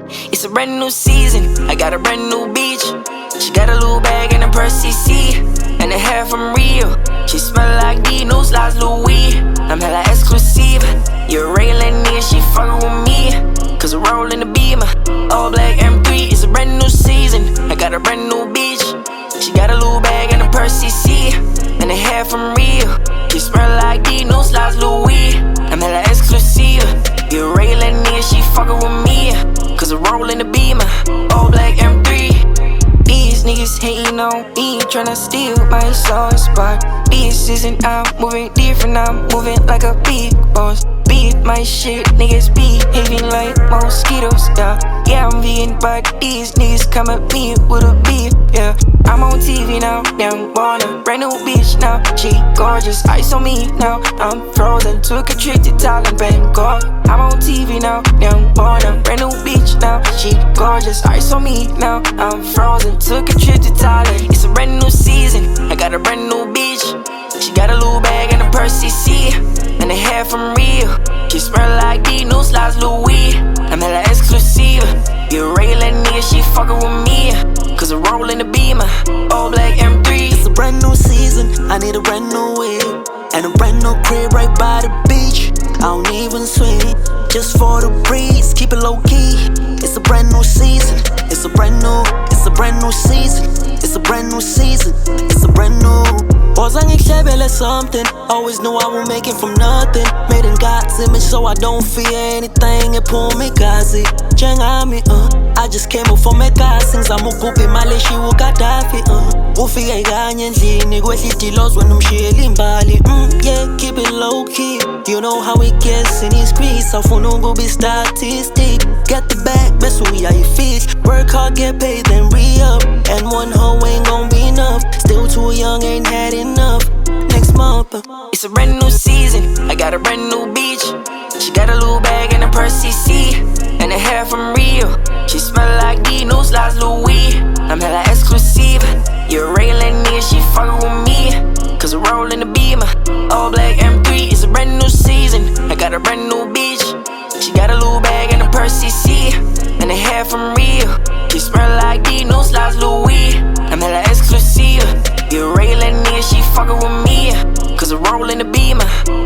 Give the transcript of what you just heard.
It's a brand new season, I got a brand new bitch. She got a little bag and a purse CC, and a hair from Rio. She smell like Dino Slides Louis. I'm hella exclusive. You're a regular nigga, she fuckin' with me, cause I roll in the Beamer. All black M3, it's a brand new season, I got a brand new bitch. She got a little bag and a purse CC, and a hair from Rio. She smell like Dino Slides Louis. I'm hella exclusive. You're a regular nigga, she fuckin' with me, cause I roll in the Beamer. All black M3. These niggas hating on me, tryna steal my sauce, but this isn't. I'm moving different, I'm moving like a big boss. Beat my shit, niggas behaving like mosquitoes, yeah. Yeah, I'm vegan, but these niggas come at me with a beef, yeah. I'm on TV now, young Warner, brand new bitch now. She gorgeous, ice on me now. I'm frozen, took a trip to Thailand, Bangkok. I'm on TV now, young Warner, brand new bitch now. She gorgeous, ice on me now. I'm frozen, took a trip to Thailand. It's a brand new season, I got a brand new bitch. She got a little bag and a purse CC, and a hair from Rio. She smell like Dino Slides Louis. I'm hella exclusive. You're a regular nigga, she fuckin' with me, cause I roll in the Beamer. All black M3. It's a brand new season, I need a brand new whip, and a brand new crib right by the beach. I don't even swim, just for the breeze, keep it low key. It's a brand new season, it's a brand new season, it's a brand new season, it's a brand new. Was ngihlebele something, always knew I would make it from nothing. Made in God's image so I don't fear anything. Iphume igazi njengami, I just came up from eGhana. Ngizama ukuphi imali eshiwa uGaddafi, ufike kanye endlini kwehla idilos wena umshiyela imbali. Yeah, keep it low key, you know how it gets in these streets. Awufuna ukuba statistic, get the bag bese uyayifihla. Work hard, get paid, then re-up, and one hoe ain't gon' be enough. Still too young, ain't had enough. Next month, it's a brand new season, I got a brand new bitch. She got a little bag and a purse CC, and a hair from Rio. She smell like Dino Slides Louis. I'm hella exclusive. You're a regular nigga, she fuckin' with me, cause I roll in the Beamer. All black M3, it's a brand new season, I got a brand new bitch. She got a little bag and a purse CC, and a hair from Rio. She smell like Dino Slides Louis. I'm hella exclusive. You're a regular nigga, she fuckin' with me, cause I roll in the Beamer.